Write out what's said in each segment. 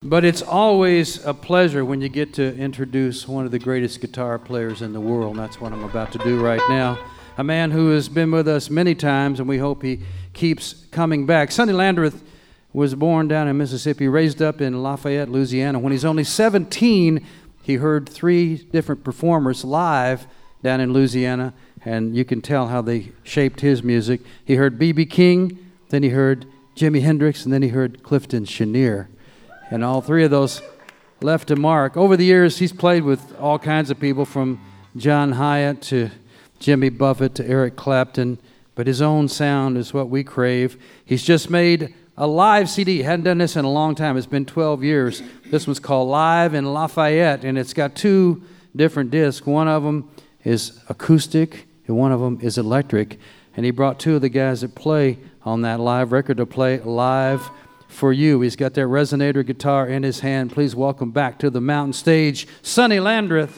But it's always a pleasure when you get to introduce one of the greatest guitar players in the world, and that's what I'm about to do right now. A man who has been with us many times, and we hope he keeps coming back. Sonny Landreth was born down in Mississippi, raised up in Lafayette, Louisiana. When he's only 17, he heard 3 different performers live down in Louisiana, and you can tell how they shaped his music. He heard B.B. King, then he heard Jimi Hendrix, and then he heard Clifton Chenier. And all 3 of those left a mark. Over the years, he's played with all kinds of people, from John Hyatt to Jimmy Buffett to Eric Clapton, but his own sound is what we crave. He's just made a live CD. He hadn't done this in a long time. It's been 12 years. This one's called Live in Lafayette, and it's got 2 different discs. One of them is acoustic, and one of them is electric. And he brought 2 of the guys that play on that live record to play live for you. He's got that resonator guitar in his hand. Please welcome back to the mountain stage, Sonny Landreth.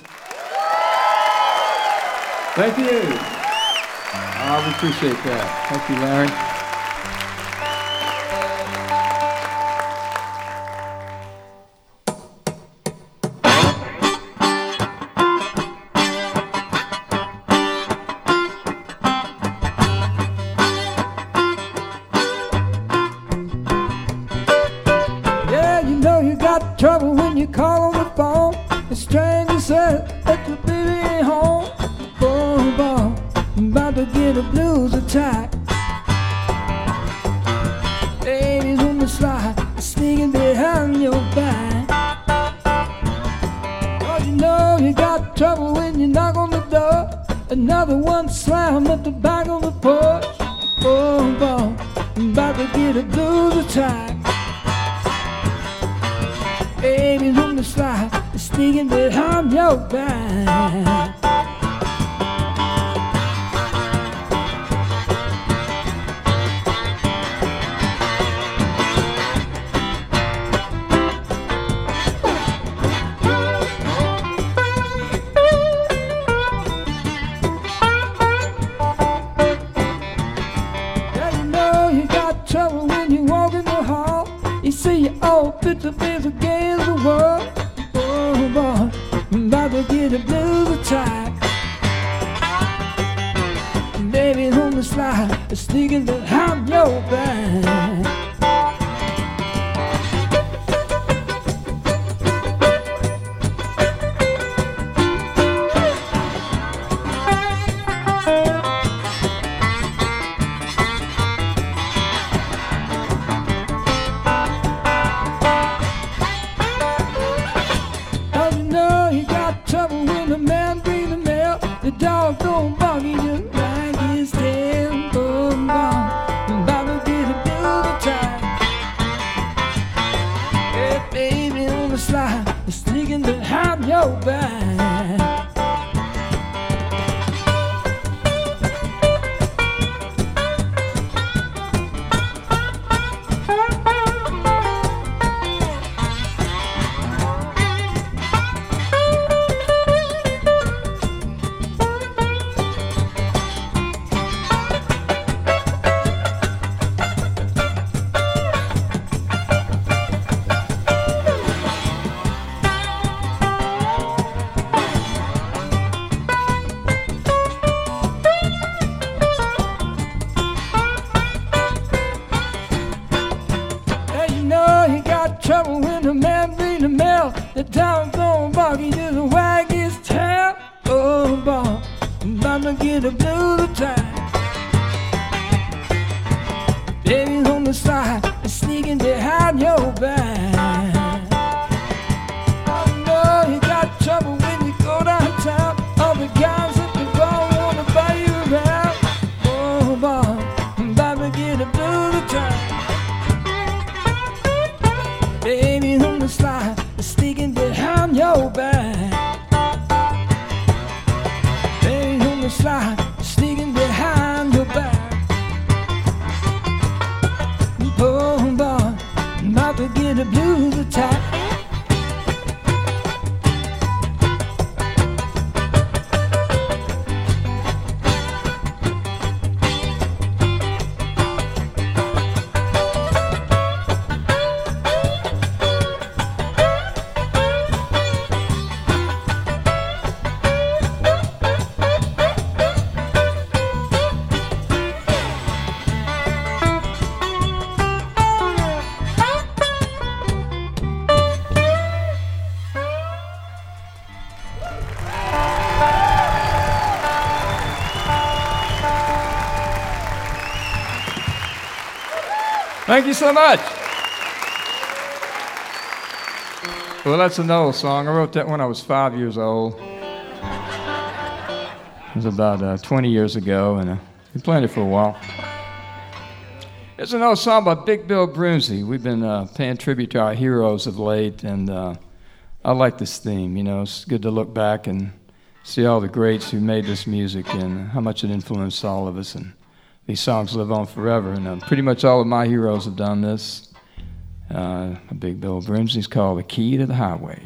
Thank you. We appreciate that. Thank you, Larry. Trouble when you call on the phone. The stranger says that your baby ain't home. Boom, boom, about to get a blues attack. Ladies on the slide, sneaking behind your back. Oh, you know you got trouble when you knock on the door. Another one slammed at the back of the porch. Boom, boom, about to get a blues attack. Baby's on the slide, sneaking behind your back. Yeah, you know you got trouble when you walk in the hall. You see your old picture face against the world. Oh boy, I'm about to get a blues attack. Baby's on the slide, sneaking behind your back. The dog don't bark, he just wag his tail. Boom, boom, about to get a blues attack. Hey, baby on the slide, sneaking behind your back. Trouble when the man read the mail. The dog don't bark, he just wag his tail. Oh boy, I'm about to get a blues attack. Baby's on the side, sneaking behind your back. I know you got trouble when you go downtown. All the guys at the bar wanna buy you around. Oh boy, I'm about to get a blues attack. Baby's on the slide, sneaking behind your back. Baby's on the slide, sneaking behind your back. Boom, boy, I'm about to get a blues attack. Thank you so much. Well, that's an old song. I wrote that when I was 5 years old. It was about 20 years ago, and been playing it for a while. It's an old song by Big Bill Broomsey. We've been paying tribute to our heroes of late, and I like this theme. You know, it's good to look back and see all the greats who made this music and how much it influenced all of us. And these songs live on forever, and pretty much all of my heroes have done this. Big Bill Broomsey's called The Key to the Highway.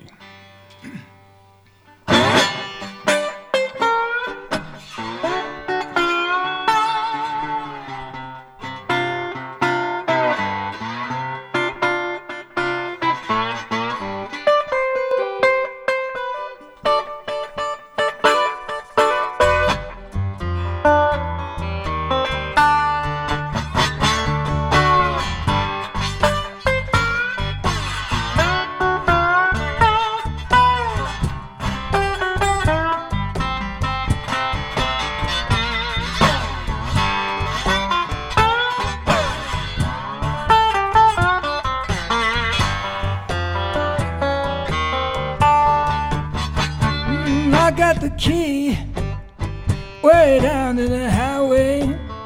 I got the key way down to the highway,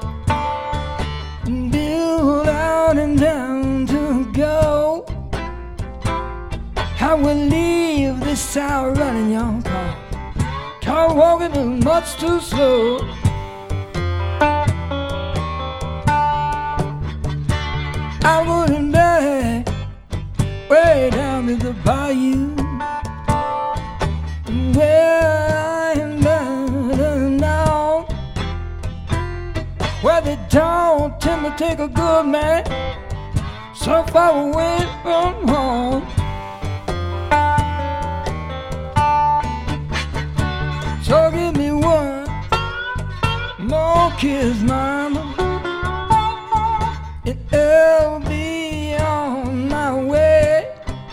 built out and down to go. I will leave this town running your car walking is much too slow. I wouldn't die way down to the bayou, where I am down now, where they don't tend to take a good man so far away from home. So give me one more kiss, mama, and I'll be on my way.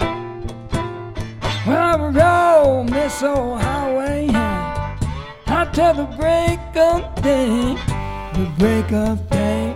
When I roll this old highway, out till the break of day, the break of day.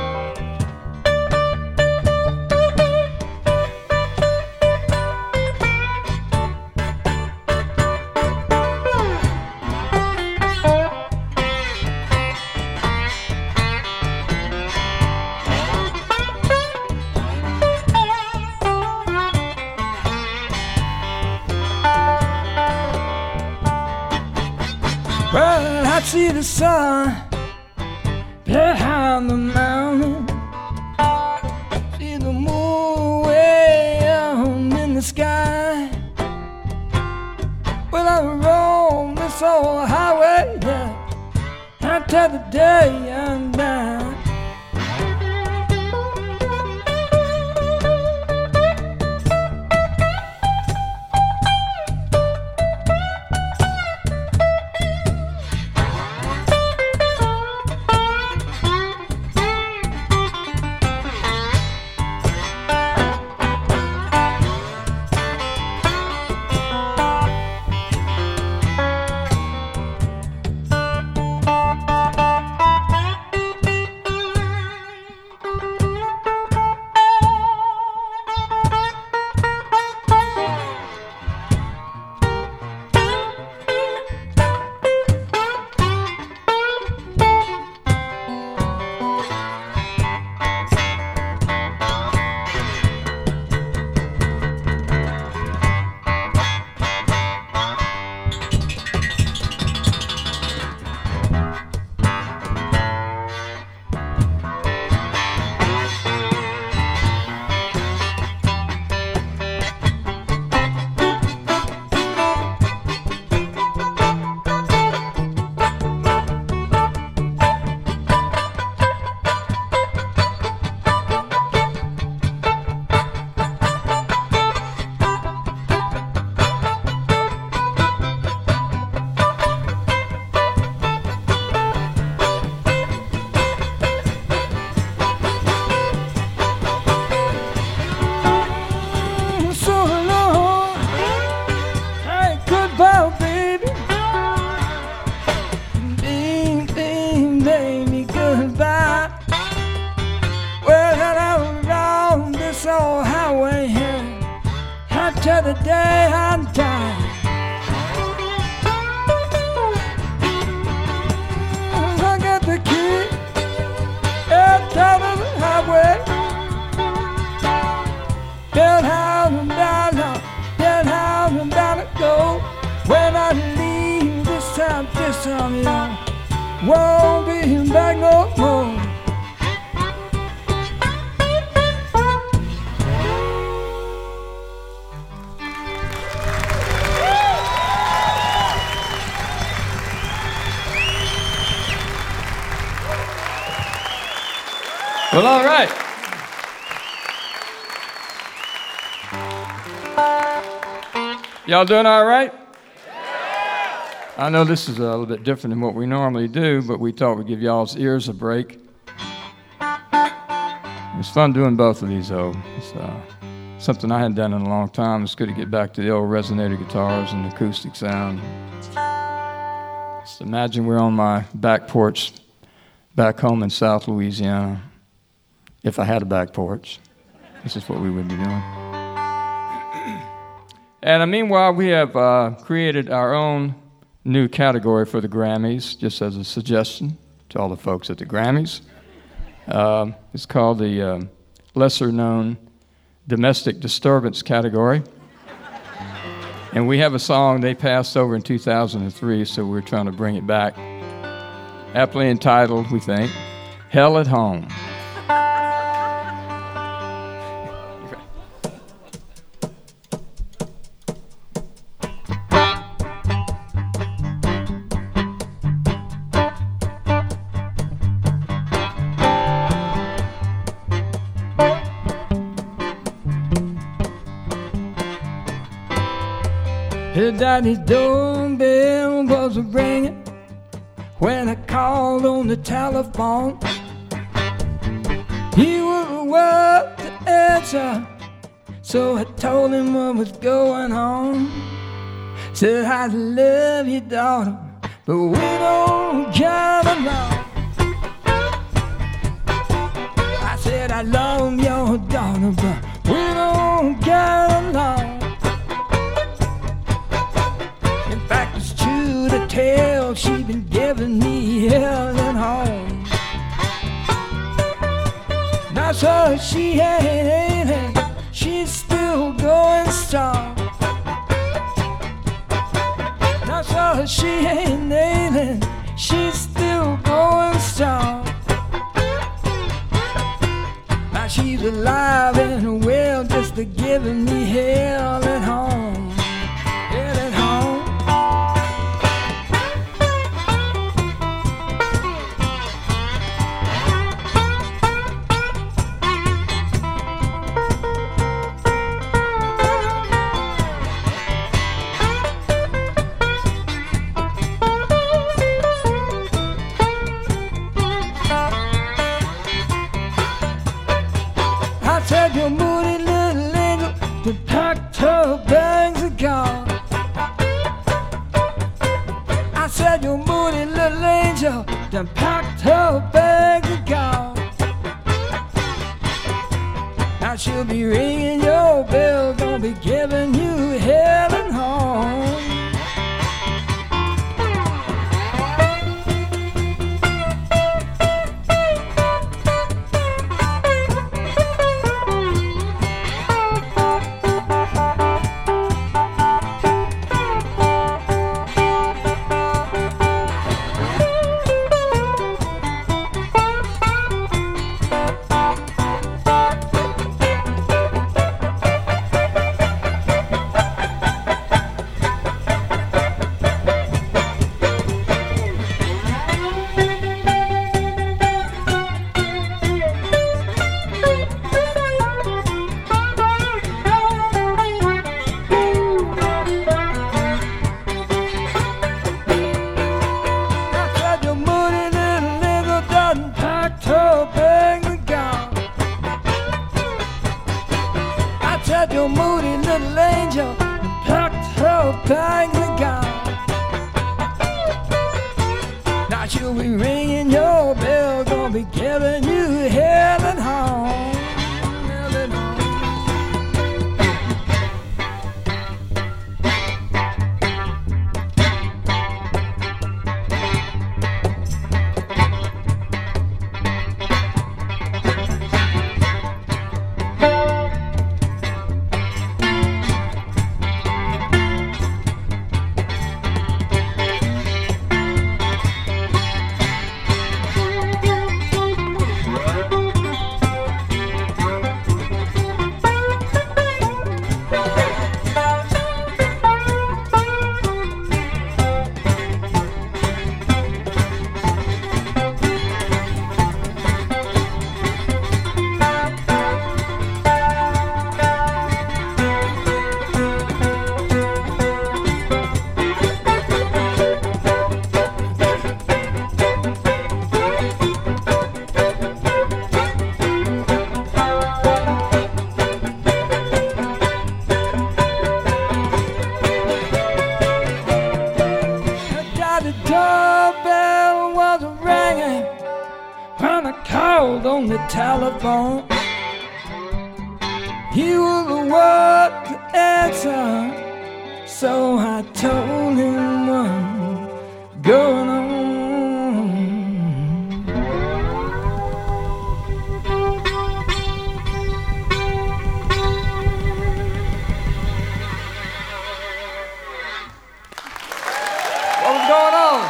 Well, I see the sun behind the mountain, see the moon way up in the sky. Well, I roll this old highway, yeah, until the day I'm down. right till the day I die. I got the key at the top of the highway. Build house and down, build house and down it go. When I leave this time, y'all, won't be back no more. Well, all right. Y'all doing all right? I know this is a little bit different than what we normally do, but we thought we'd give y'all's ears a break. It's fun doing both of these, though. It's something I hadn't done in a long time. It's good to get back to the old resonator guitars and the acoustic sound. Just imagine we're on my back porch back home in South Louisiana. If I had a back porch, this is what we would be doing. And meanwhile, we have created our own new category for the Grammys, just as a suggestion to all the folks at the Grammys. It's called the lesser-known domestic disturbance category. And we have a song they passed over in 2003, so we're trying to bring it back. Aptly entitled, we think, Hell at Home. His daddy's doorbell was ringing when I called on the telephone. He wouldn't want to answer, so I told him what was going on. Said, I love you, daughter, but we don't get along. I said, I love your daughter, but we don't get along. To tell, she been giving me hell at home. Now so she ain't it, she's still going strong. Now so she ain't it, she's still going strong. Now she's alive and well, just a giving me hell at home. Hell at home. Your moody little angel that packed her bags and gone. I said your moody little angel that packed her bags and gone. Now she'll be ringing your bell, gonna be giving you hell at home. Your moody little angel packed her bags and gone. Now she'll be ringing your bell, gonna be giving you hell at home. Hell at home. called on the telephone. He was the one to answer, so I told him what's going on. What was going on?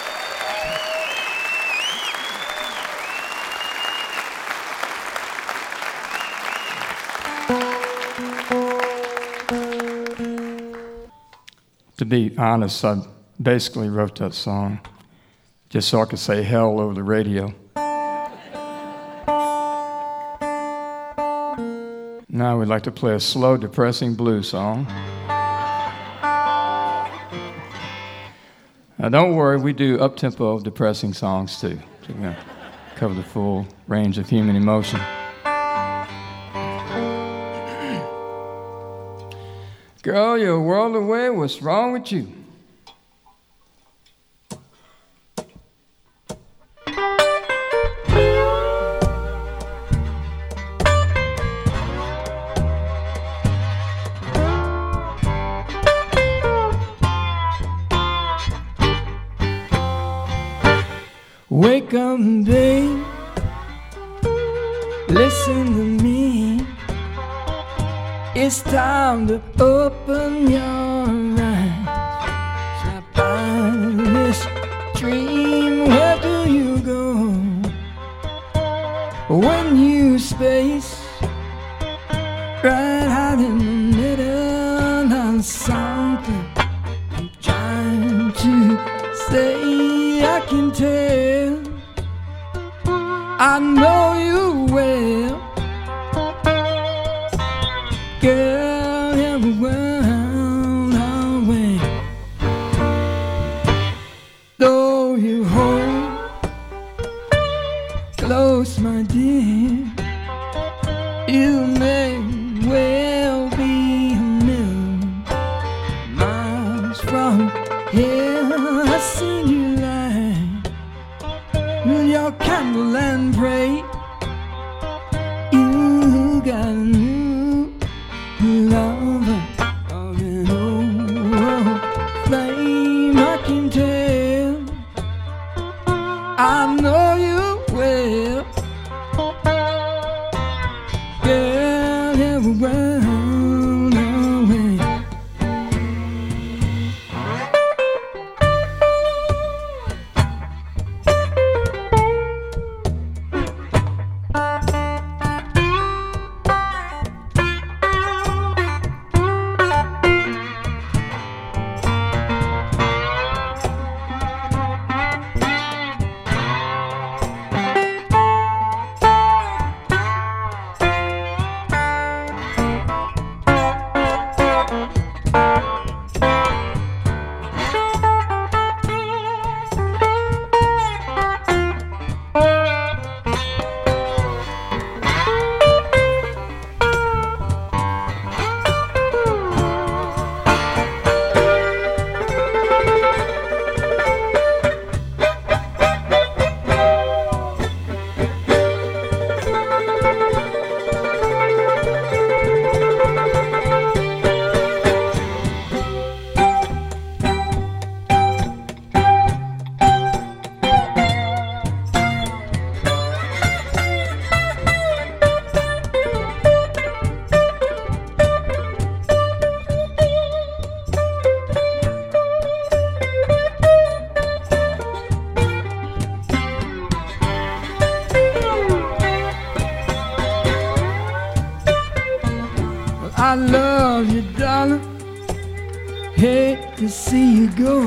To be honest, I basically wrote that song just so I could say hell over the radio. Now we'd like to play a slow, depressing blues song. Now don't worry, we do up-tempo, depressing songs too. So we're going to cover the full range of human emotion. Girl, you're a world away, what's wrong with you? Wake up, babe, listen to me. It's time to open your eyes. Step by this dream, where do you go? When you space right out in the middle of something I'm trying to say, I can tell. I know you well, girl, every world away. Though you hold close, my dear, you may well be a million miles from here. I see you lie with your candle and pray. You got a new lover of an old flame, I can tell. I know you well, girl, every world away. I love you, darling. Hate to see you go.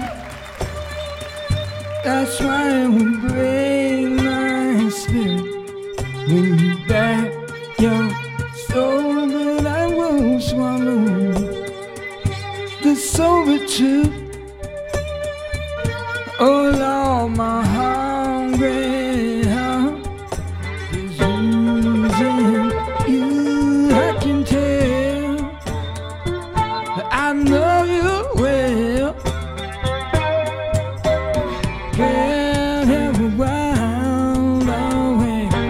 That's why it will break my spirit when you back your soul, but I won't swallow the sober truth. Oh Lord, my hungry heart is losing you. I can tell, I know you well. Can't have a wild away.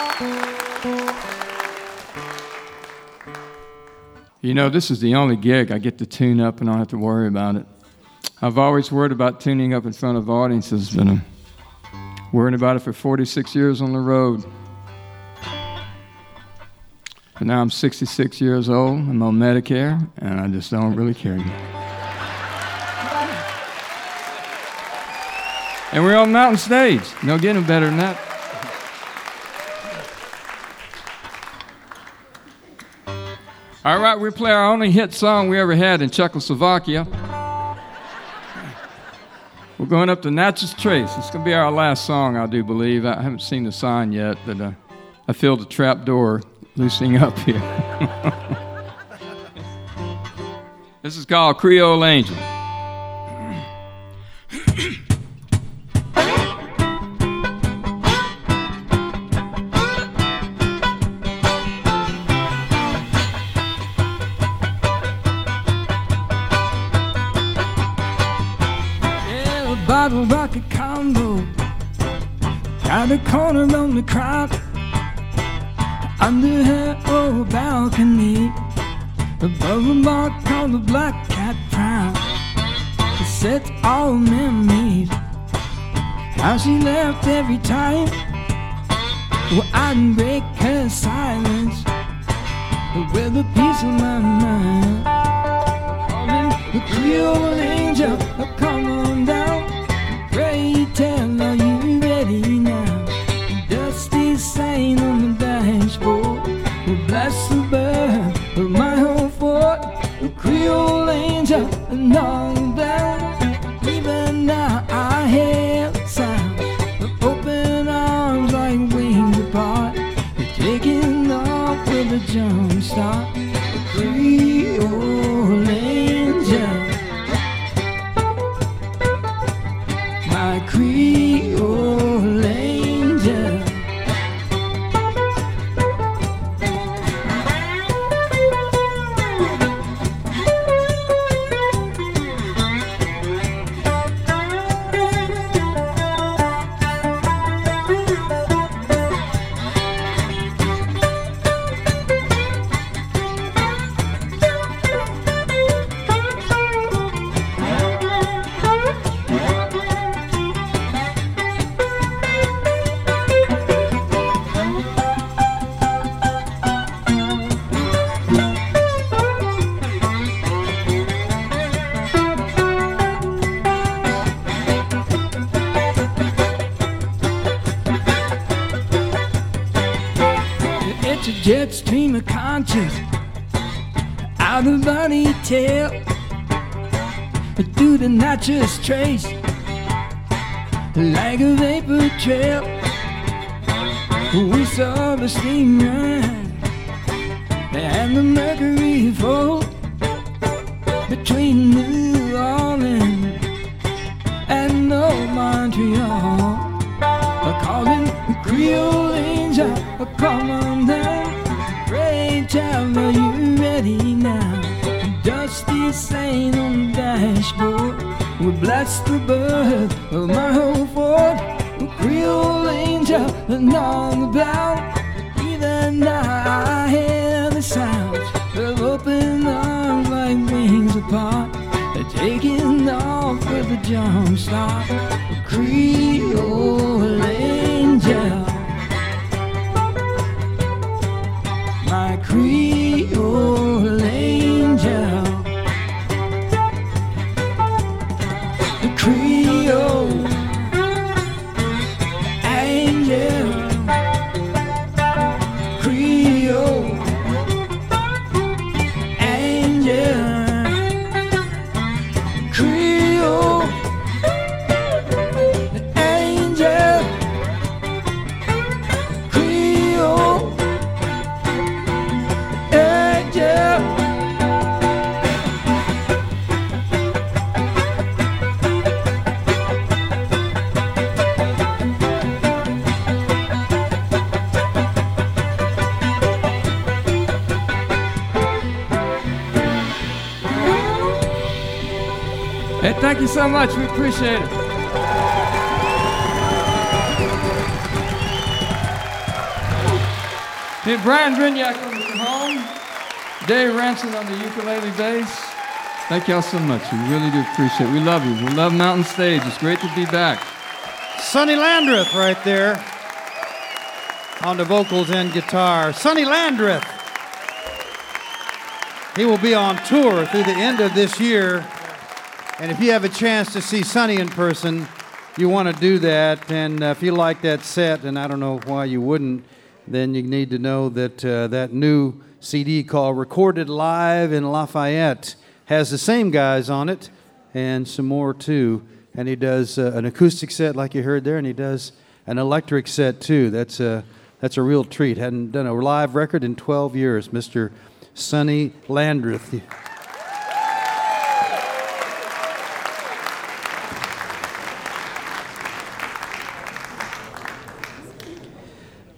You know, this is the only gig I get to tune up and I don't have to worry about it. I've always worried about tuning up in front of audiences, but I'm worrying about it for 46 years on the road. But now I'm 66 years old, I'm on Medicare, and I just don't really care anymore. And we're on Mountain Stage. No getting better than that. All right, we play our only hit song we ever had in Czechoslovakia. We're going up to Natchez Trace. It's going to be our last song, I do believe. I haven't seen the sign yet, but I feel the trap door loosening up here. This is called Creole Angel. Bottle rocket combo, got a corner on the crowd. Under her old balcony, above a mark called the Black Cat Crown. It sets all memories, how she left every time. Well, I'd break her silence with a piece of my mind. Calling the Creole Angel, come on down. Pray tell, are you ready now? Dusty sign on the dashboard will bless the bird of my home fort. The Creole Angel and all down. Even now I hear the sound of open arms like wings apart. They're taking off with a jump start. The Creole Angel, my Creole Angel. It's a jet stream of conscience, out of body tale, through the Natchez Trace, like a vapor trail. We saw the steam run and the mercury fall between New Orleans and old Montreal. Calling the Creole Angel, come on down. Pray tell, are you ready now? Dusty sign on the dashboard will bless the bird of my whole fort. The Creole Angel and all about. Even now I hear the sounds of open arms like wings apart. They're taking off with a jump start. The Creole Angel, my Creole Angel. The Creole Angel, Creole Angel, Creole Angel, Creole Angel. Hey, thank you so much. We appreciate it. Hey, Brian Brignac on the cajon, Dave Ranson on the ukulele bass. Thank y'all so much. We really do appreciate it. We love you. We love Mountain Stage. It's great to be back. Sonny Landreth right there on the vocals and guitar. Sonny Landreth. He will be on tour through the end of this year. And if you have a chance to see Sonny in person, you want to do that. And if you like that set, and I don't know why you wouldn't, then you need to know that that new CD called Recorded Live in Lafayette has the same guys on it and some more too. And he does an acoustic set like you heard there, and he does an electric set too. That's a real treat. Hadn't done a live record in 12 years, Mr. Sonny Landreth.